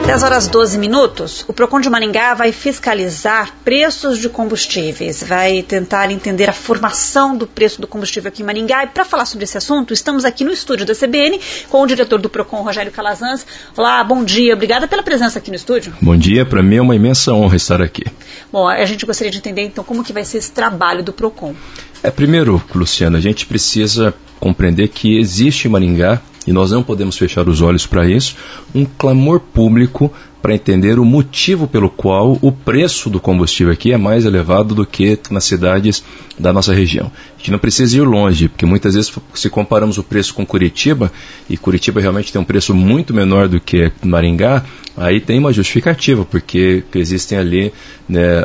10h12, o PROCON de Maringá vai fiscalizar preços de combustíveis, vai tentar entender a formação do preço do combustível aqui em Maringá. E para falar sobre esse assunto, estamos aqui no estúdio da CBN com o diretor do PROCON, Rogério Calazans. Olá, bom dia, obrigada pela presença aqui no estúdio. Bom dia, para mim é uma imensa honra estar aqui. Bom, a gente gostaria de entender então como que vai ser esse trabalho do PROCON. Primeiro, Luciana, a gente precisa compreender que existe em Maringá, e nós não podemos fechar os olhos para isso, um clamor público para entender o motivo pelo qual o preço do combustível aqui é mais elevado do que nas cidades da nossa região. A gente não precisa ir longe, porque muitas vezes se comparamos o preço com Curitiba, e Curitiba realmente tem um preço muito menor do que Maringá, aí tem uma justificativa, porque existem ali, né,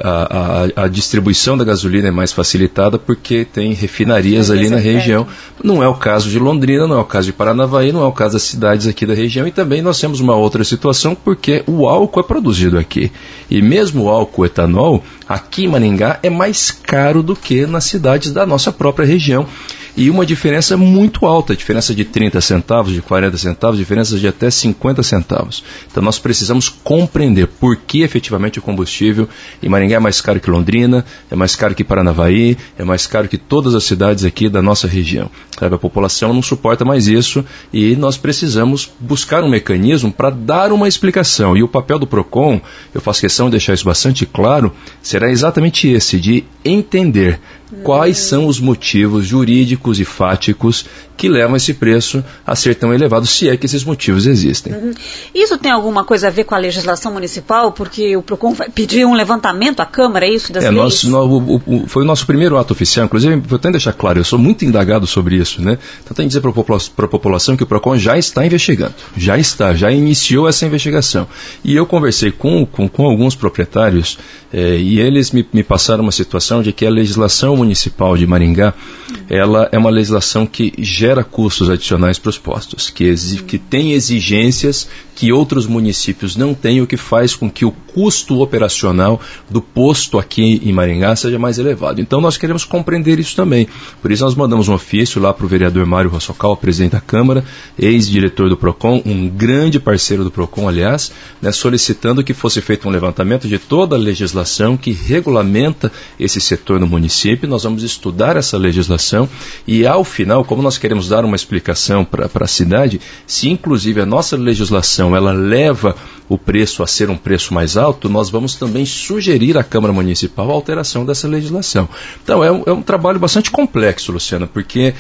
a distribuição da gasolina é mais facilitada porque tem refinarias ali na região. Não é o caso de Londrina, não é o caso de Paranavaí, não é o caso das cidades aqui da região, e também nós temos uma outra situação porque o álcool é produzido aqui. E mesmo o álcool etanol, aqui em Maringá, é mais caro do que nas cidades da nossa própria região. E uma diferença muito alta, diferença de 30 centavos, de 40 centavos, diferenças de até 50 centavos. Então nós precisamos compreender por que efetivamente o combustível em Maringá é mais caro que Londrina, é mais caro que Paranavaí, é mais caro que todas as cidades aqui da nossa região. Sabe, a população não suporta mais isso e nós precisamos buscar um mecanismo para dar uma explicação. E o papel do PROCON, eu faço questão de deixar isso bastante claro, será exatamente esse, de entender quais são os motivos jurídicos e fáticos que levam esse preço a ser tão elevado, se é que esses motivos existem. Isso tem alguma coisa a ver com a legislação municipal? Porque o PROCON vai pedir um levantamento à Câmara, é isso, das leis? Foi o nosso primeiro ato oficial, inclusive, vou até deixar claro, eu sou muito indagado sobre isso, né? Então tem que dizer para a população que o PROCON já está investigando, já iniciou essa investigação. E eu conversei com alguns proprietários e eles me passaram uma situação de que a legislação municipal de Maringá, ela é uma legislação que gera custos adicionais para os postos, que tem exigências que outros municípios não têm, o que faz com que o custo operacional do posto aqui em Maringá seja mais elevado. Então nós queremos compreender isso também. Por isso nós mandamos um ofício lá para o vereador Mário Rossocal, presidente da Câmara, ex-diretor do PROCON, um grande parceiro do PROCON, aliás, né, solicitando que fosse feito um levantamento de toda a legislação que regulamenta esse setor no município. Nós vamos estudar essa legislação e, ao final, como nós queremos dar uma explicação para a cidade, se inclusive a nossa legislação ela leva o preço a ser um preço mais alto, nós vamos também sugerir à Câmara Municipal a alteração dessa legislação. Então, é um trabalho bastante complexo, Luciana, porque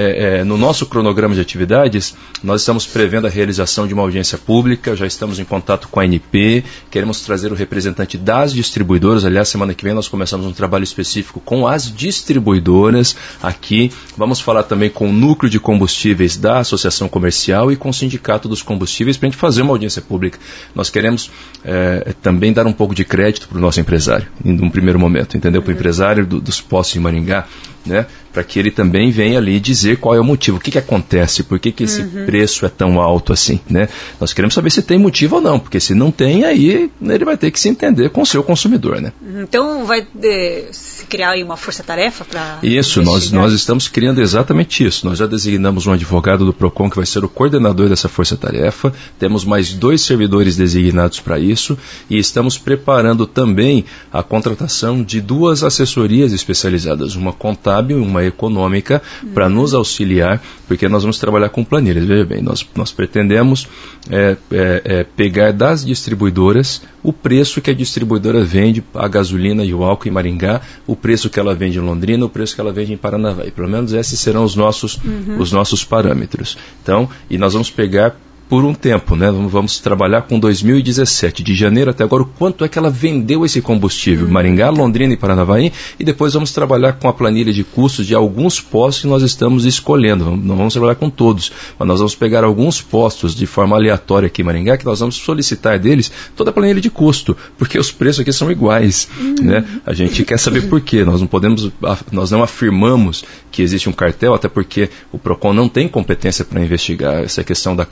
no nosso cronograma de atividades, nós estamos prevendo a realização de uma audiência pública, já estamos em contato com a ANP, queremos trazer o representante das distribuidoras. Aliás, semana que vem nós começamos um trabalho específico com as distribuidoras aqui. Vamos falar também com o núcleo de combustíveis da Associação Comercial e com o Sindicato dos Combustíveis para a gente fazer uma audiência pública. Nós queremos também dar um pouco de crédito para o nosso empresário, em um primeiro momento, entendeu? Para o empresário dos postos de Maringá, né? Para que ele também venha ali dizer qual é o motivo, o que acontece, por que esse preço é tão alto assim, né? Nós queremos saber se tem motivo ou não, porque se não tem, aí ele vai ter que se entender com o seu consumidor, né? Então vai se criar aí uma força-tarefa para... Isso, nós estamos criando exatamente isso. Nós já designamos um advogado do PROCON que vai ser o coordenador dessa força-tarefa, temos mais 2 servidores designados para isso e estamos preparando também a contratação de 2 assessorias especializadas, uma contábil e uma econômica, para nos auxiliar, porque nós vamos trabalhar com planilhas. Veja bem, nós pretendemos pegar das distribuidoras o preço que a distribuidora vende a gasolina e o álcool em Maringá, o preço que ela vende em Londrina, o preço que ela vende em Paranavaí. Pelo menos esses serão os nossos parâmetros. Então, e nós vamos pegar por um tempo, né? Vamos trabalhar com 2017, de janeiro até agora, o quanto é que ela vendeu esse combustível, Maringá, Londrina e Paranavaí, e depois vamos trabalhar com a planilha de custos de alguns postos que nós estamos escolhendo. Não vamos trabalhar com todos, mas nós vamos pegar alguns postos de forma aleatória aqui em Maringá, que nós vamos solicitar deles toda a planilha de custo, porque os preços aqui são iguais, né? A gente quer saber por quê. Nós não afirmamos que existe um cartel, até porque o PROCON não tem competência para investigar essa questão da cartelização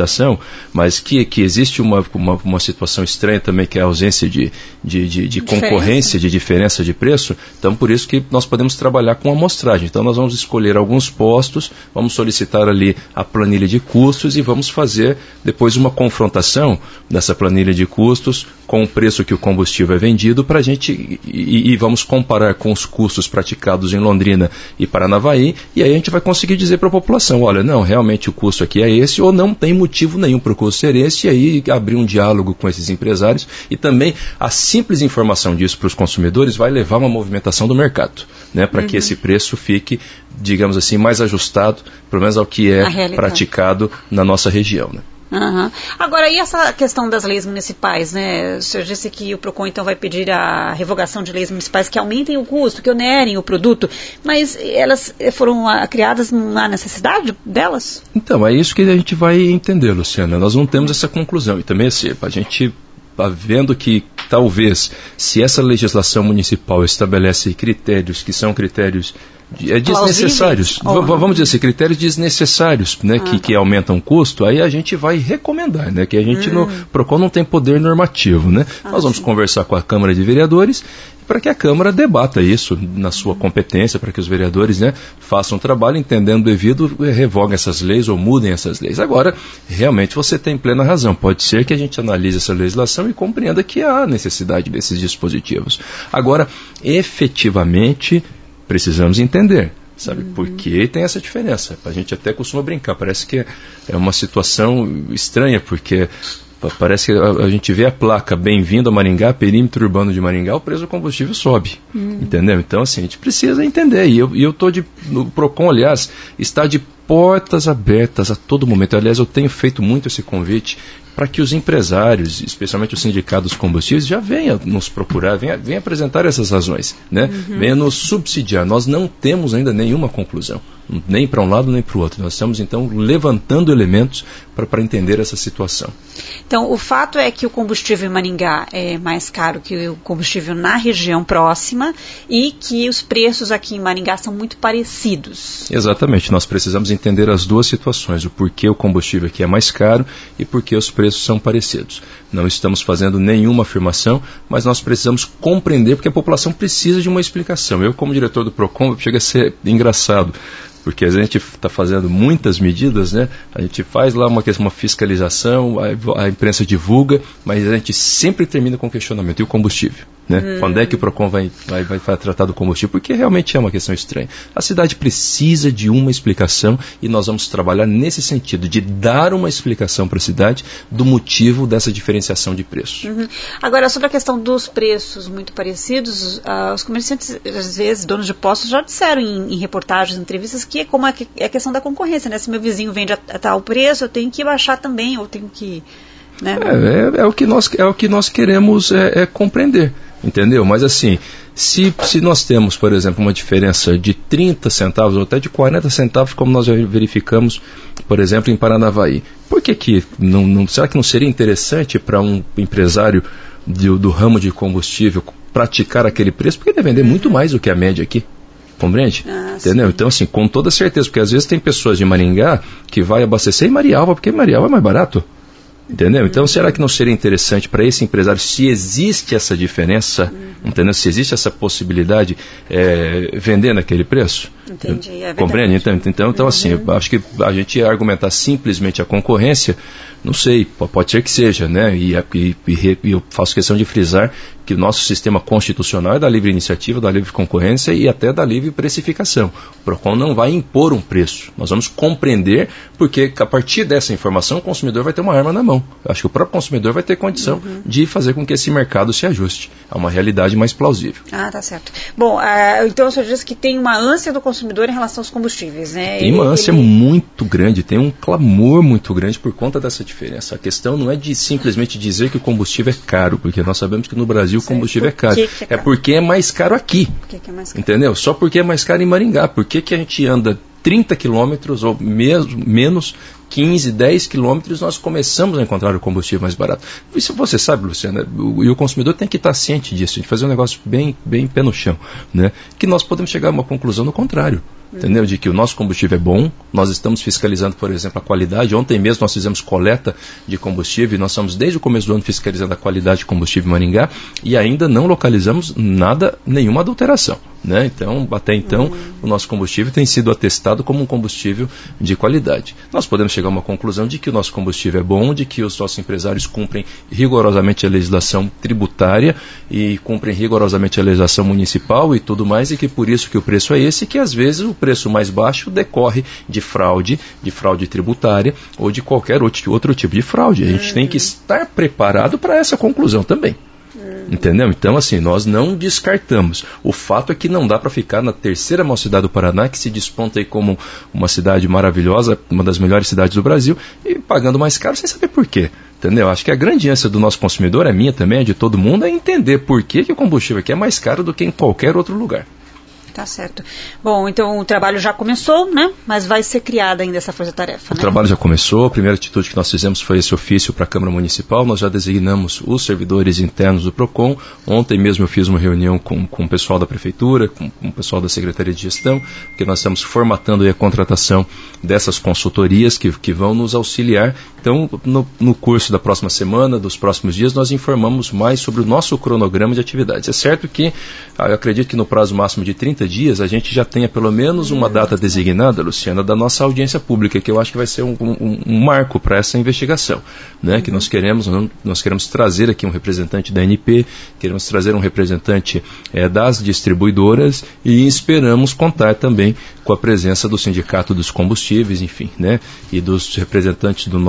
fiscalização, mas que existe uma situação estranha também, que é a ausência de concorrência, de diferença de preço. Então, por isso que nós podemos trabalhar com amostragem. Então, nós vamos escolher alguns postos, vamos solicitar ali a planilha de custos e vamos fazer depois uma confrontação dessa planilha de custos com o preço que o combustível é vendido para a gente, e vamos comparar com os custos praticados em Londrina e Paranavaí, e aí a gente vai conseguir dizer para a população, olha, não, realmente o custo aqui é esse, ou não tem motivo nenhum para o custo ser esse, e aí abrir um diálogo com esses empresários, e também a simples informação disso para os consumidores vai levar a uma movimentação do mercado, né, para que esse preço fique, digamos assim, mais ajustado, pelo menos ao que é praticado na nossa região, né. Uhum. Agora, e essa questão das leis municipais, né? O senhor disse que o PROCON então vai pedir a revogação de leis municipais que aumentem o custo, que onerem o produto, mas elas foram criadas na necessidade delas? Então, é isso que a gente vai entender, Luciana. Nós não temos essa conclusão. E também assim, a gente está vendo que talvez, se essa legislação municipal estabelece critérios que são critérios desnecessários, vamos dizer assim, critérios desnecessários, né, que aumentam o custo, aí a gente vai recomendar, né, que a gente no PROCON não tem poder normativo, né, nós vamos conversar com a Câmara de Vereadores para que a Câmara debata isso na sua competência, para que os vereadores, né, façam um trabalho entendendo devido, revoguem essas leis ou mudem essas leis. Agora, realmente você tem plena razão, pode ser que a gente analise essa legislação e compreenda que há necessidade desses dispositivos. Agora, efetivamente, precisamos entender, sabe, por que tem essa diferença. A gente até costuma brincar, parece que é uma situação estranha, porque parece que a gente vê a placa bem-vindo a Maringá, perímetro urbano de Maringá, o preço do combustível sobe, entendeu? Então, assim, a gente precisa entender, e eu estou no PROCON, aliás, está de portas abertas a todo momento. Aliás, eu tenho feito muito esse convite para que os empresários, especialmente os sindicatos dos combustíveis, já venham nos procurar, venham apresentar essas razões, né? Venham nos subsidiar. Nós não temos ainda nenhuma conclusão, nem para um lado nem para o outro. Nós estamos, então, levantando elementos para entender essa situação. Então, o fato é que o combustível em Maringá é mais caro que o combustível na região próxima e que os preços aqui em Maringá são muito parecidos. Exatamente. Nós precisamos entender as duas situações, o porquê o combustível aqui é mais caro e porquê os preços são parecidos. Não estamos fazendo nenhuma afirmação, mas nós precisamos compreender, porque a população precisa de uma explicação. Eu, como diretor do PROCON, chega a ser engraçado, porque a gente está fazendo muitas medidas, né? A gente faz lá uma fiscalização, a imprensa divulga, mas a gente sempre termina com questionamento. E o combustível? Né? Quando é que o PROCON vai tratar do combustível? Porque realmente é uma questão estranha. A cidade precisa de uma explicação e nós vamos trabalhar nesse sentido, de dar uma explicação para a cidade do motivo dessa diferenciação de preço. Agora, sobre a questão dos preços muito parecidos, os comerciantes, às vezes, donos de postos, já disseram em reportagens, entrevistas, que é como é a questão da concorrência, né? Se meu vizinho vende a tal preço, eu tenho que baixar também, ou tenho que... Né? É o que nós queremos compreender, entendeu? Mas assim, se nós temos, por exemplo, uma diferença de 30 centavos ou até de 40 centavos, como nós já verificamos, por exemplo, em Paranavaí, por que será que não seria interessante para um empresário do ramo de combustível praticar aquele preço? Porque ele vai vender muito mais do que a média aqui. Compreende? Entendeu? Sim. Então, assim, com toda certeza, porque às vezes tem pessoas de Maringá que vai abastecer em Marialva, porque Marialva é mais barato. Entendeu? Então, será que não seria interessante para esse empresário, se existe essa diferença, entendeu? Se existe essa possibilidade, vender naquele preço? Entendi, é verdade. Compreende? Então assim, eu acho que a gente argumentar simplesmente a concorrência, não sei, pode ser que seja, né? E eu faço questão de frisar que o nosso sistema constitucional é da livre iniciativa, da livre concorrência e até da livre precificação. O PROCON não vai impor um preço. Nós vamos compreender, porque a partir dessa informação o consumidor vai ter uma arma na mão. Eu acho que o próprio consumidor vai ter condição de fazer com que esse mercado se ajuste a uma realidade mais plausível. Tá certo. Bom, então o senhor diz que tem uma ânsia do consumidor em relação aos combustíveis, né? Tem uma ânsia muito grande, tem um clamor muito grande por conta dessa diferença. A questão não é de simplesmente dizer que o combustível é caro, porque nós sabemos que no Brasil o combustível é caro. É porque é mais caro aqui. Por que é mais caro? Entendeu? Só porque é mais caro em Maringá. Por que a gente anda 30 quilômetros ou menos 15, 10 quilômetros, nós começamos a encontrar o combustível mais barato. Isso você sabe, Luciana, e o consumidor tem que estar ciente disso, de fazer um negócio bem pé no chão, né? Que nós podemos chegar a uma conclusão no contrário. Entendeu? De que o nosso combustível é bom, nós estamos fiscalizando, por exemplo, a qualidade. Ontem mesmo nós fizemos coleta de combustível e nós estamos desde o começo do ano fiscalizando a qualidade de combustível em Maringá e ainda não localizamos nenhuma adulteração, né? Então, até então, o nosso combustível tem sido atestado como um combustível de qualidade. Nós podemos chegar a uma conclusão de que o nosso combustível é bom, de que os nossos empresários cumprem rigorosamente a legislação tributária e cumprem rigorosamente a legislação municipal e tudo mais, e que por isso que o preço é esse, e que às vezes o preço mais baixo decorre de fraude tributária ou de qualquer outro tipo de fraude. A gente tem que estar preparado para essa conclusão também. Entendeu? Então, assim, nós não descartamos. O fato é que não dá para ficar na terceira maior cidade do Paraná, que se desponta aí como uma cidade maravilhosa, uma das melhores cidades do Brasil, e pagando mais caro sem saber por quê. Entendeu? Acho que a grande ânsia do nosso consumidor, é minha também, é de todo mundo, é entender por que o combustível aqui é mais caro do que em qualquer outro lugar. Tá certo. Bom, então o trabalho já começou, né? Mas vai ser criada ainda essa força-tarefa, né? O trabalho já começou. A primeira atitude que nós fizemos foi esse ofício para a Câmara Municipal. Nós já designamos os servidores internos do PROCON. Ontem mesmo eu fiz uma reunião com o pessoal da Prefeitura, com o pessoal da Secretaria de Gestão, porque nós estamos formatando aí a contratação dessas consultorias que vão nos auxiliar. Então, no curso da próxima semana, dos próximos dias, nós informamos mais sobre o nosso cronograma de atividades. É certo que, eu acredito que no prazo máximo de 30 dias, a gente já tenha pelo menos uma data designada, Luciana, da nossa audiência pública, que eu acho que vai ser um marco para essa investigação, né? Que nós queremos trazer aqui um representante da ANP, queremos trazer um representante das distribuidoras e esperamos contar também com a presença do Sindicato dos Combustíveis, enfim, né? E dos representantes do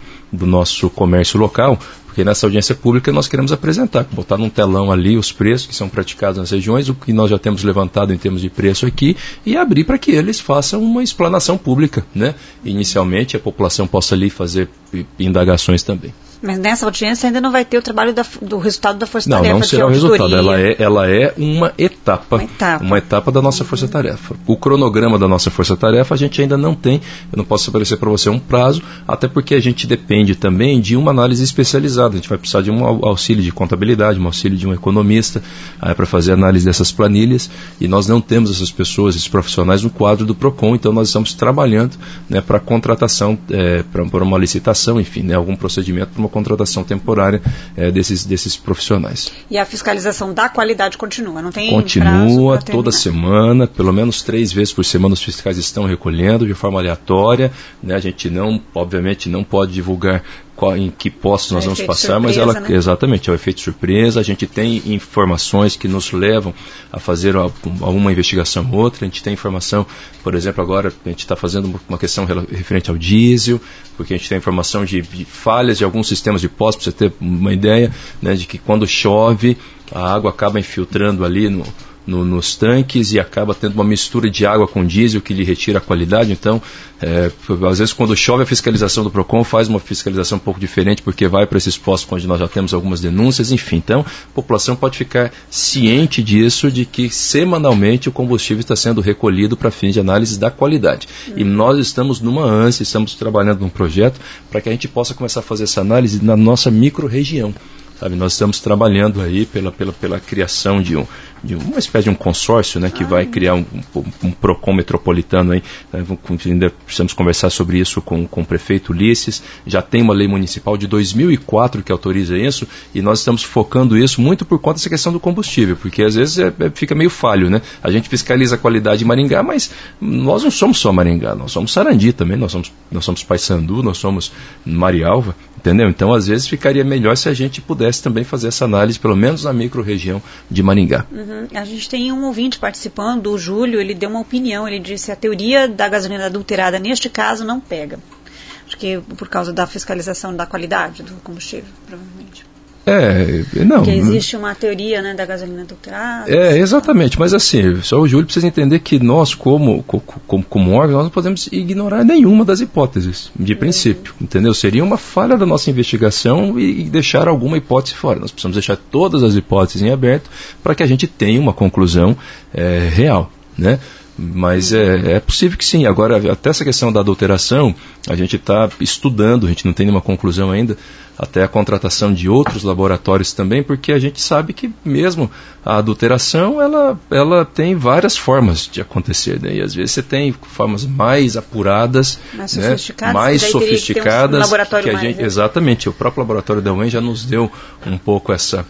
nosso comércio local, porque nessa audiência pública nós queremos apresentar, botar num telão ali os preços que são praticados nas regiões, o que nós já temos levantado em termos de preço aqui, e abrir para que eles façam uma explanação pública, né? Inicialmente a população possa ali fazer indagações também. Mas nessa audiência ainda não vai ter o trabalho do resultado da força-tarefa. Não será o resultado, ela é uma etapa da nossa força-tarefa. O cronograma da nossa força-tarefa a gente ainda não tem, eu não posso estabelecer para você um prazo, até porque a gente depende também de uma análise especializada, a gente vai precisar de um auxílio de contabilidade, um auxílio de um economista para fazer análise dessas planilhas, e nós não temos essas pessoas, esses profissionais no quadro do PROCON, então nós estamos trabalhando, né, para contratação, para uma licitação, enfim, né, algum procedimento para uma contratação temporária desses profissionais. E a fiscalização da qualidade continua, não tem Continua toda semana, pelo menos 3 vezes por semana os fiscais estão recolhendo de forma aleatória, né? A gente obviamente não pode divulgar em que postos nós vamos passar, mas né? Exatamente, é o efeito surpresa. A gente tem informações que nos levam a fazer alguma investigação ou outra. A gente tem informação, por exemplo, agora a gente está fazendo uma questão referente ao diesel, porque a gente tem informação de falhas de alguns sistemas de postos, para você ter uma ideia, né, de que quando chove a água acaba infiltrando ali nos tanques e acaba tendo uma mistura de água com diesel que lhe retira a qualidade. Então, às vezes quando chove, a fiscalização do PROCON faz uma fiscalização um pouco diferente, porque vai para esses postos onde nós já temos algumas denúncias, enfim. Então, a população pode ficar ciente disso, de que semanalmente o combustível está sendo recolhido para fins de análise da qualidade. E nós estamos numa ânsia, estamos trabalhando num projeto para que a gente possa começar a fazer essa análise na nossa micro-região. Sabe, nós estamos trabalhando aí pela criação de uma espécie de um consórcio, né, que vai criar um PROCON metropolitano aí. Ainda precisamos conversar sobre isso com o prefeito Ulisses. Já tem uma lei municipal de 2004 que autoriza isso, e nós estamos focando isso muito por conta dessa questão do combustível, porque às vezes fica meio falho, né? A gente fiscaliza a qualidade em Maringá, mas nós não somos só Maringá, nós somos Sarandi também, nós somos Paissandu, nós somos Marialva, entendeu? Então, às vezes, ficaria melhor se a gente pudesse também fazer essa análise, pelo menos na micro-região de Maringá. A gente tem um ouvinte participando, o Júlio, ele deu uma opinião, ele disse: a teoria da gasolina adulterada, neste caso, não pega. Acho que por causa da fiscalização da qualidade do combustível, provavelmente. Não. Porque existe uma teoria, né, da gasolina adulterada. Exatamente, mas assim, só o Júlio precisa entender que nós, como órgão, nós não podemos ignorar nenhuma das hipóteses, de princípio, entendeu? Seria uma falha da nossa investigação e deixar alguma hipótese fora. Nós precisamos deixar todas as hipóteses em aberto para que a gente tenha uma conclusão real, né? Mas é possível que sim. Agora, até essa questão da adulteração, a gente está estudando, a gente não tem nenhuma conclusão ainda, até a contratação de outros laboratórios também, porque a gente sabe que mesmo a adulteração, ela tem várias formas de acontecer, né? E às vezes você tem formas mais apuradas, mais sofisticadas, que a gente, exatamente, o próprio laboratório da UEM já nos deu um pouco essa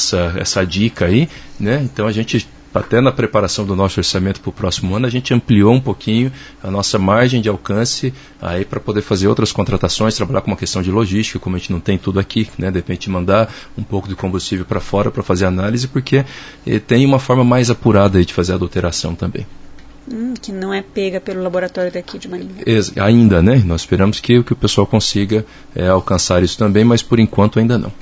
dica aí, né? Então a gente, até na preparação do nosso orçamento para o próximo ano, a gente ampliou um pouquinho a nossa margem de alcance aí para poder fazer outras contratações, trabalhar com uma questão de logística, como a gente não tem tudo aqui, né? De repente mandar um pouco de combustível para fora para fazer análise, porque tem uma forma mais apurada aí de fazer a adulteração também. Que não é pega pelo laboratório daqui de Maringá. Ainda, né? Nós esperamos que o pessoal consiga alcançar isso também, mas por enquanto ainda não.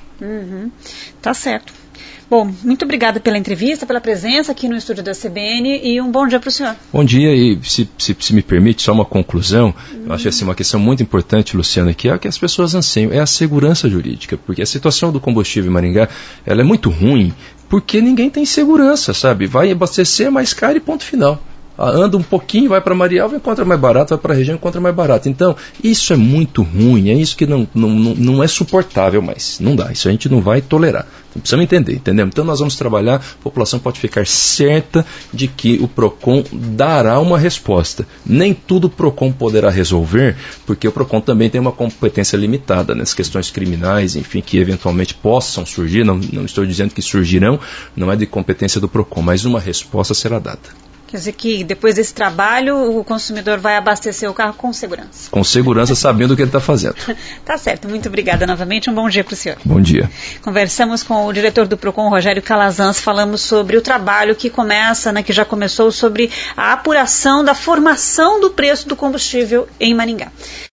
Tá certo. Bom, muito obrigada pela entrevista, pela presença aqui no estúdio da CBN e um bom dia para o senhor. Bom dia, e se me permite só uma conclusão, eu acho assim, uma questão muito importante, Luciana, que é a que as pessoas anseiam, é a segurança jurídica, porque a situação do combustível em Maringá, ela é muito ruim, porque ninguém tem segurança, sabe? Vai abastecer mais caro e ponto final. Anda um pouquinho, vai para Marialva, encontra mais barato, vai para a região, encontra mais barato. Então, isso é muito ruim, é isso que não é suportável mais. Não dá, isso a gente não vai tolerar. Então, precisamos entender, entendeu? Então, nós vamos trabalhar, a população pode ficar certa de que o PROCON dará uma resposta. Nem tudo o PROCON poderá resolver, porque o PROCON também tem uma competência limitada nas questões criminais, enfim, que eventualmente possam surgir, não estou dizendo que surgirão, não é de competência do PROCON, mas uma resposta será dada. Quer dizer que depois desse trabalho o consumidor vai abastecer o carro com segurança. Com segurança, sabendo o que ele está fazendo. Tá certo, muito obrigada novamente, um bom dia para o senhor. Bom dia. Conversamos com o diretor do PROCON, Rogério Calazans, falamos sobre o trabalho que começa, que já começou, sobre a apuração da formação do preço do combustível em Maringá.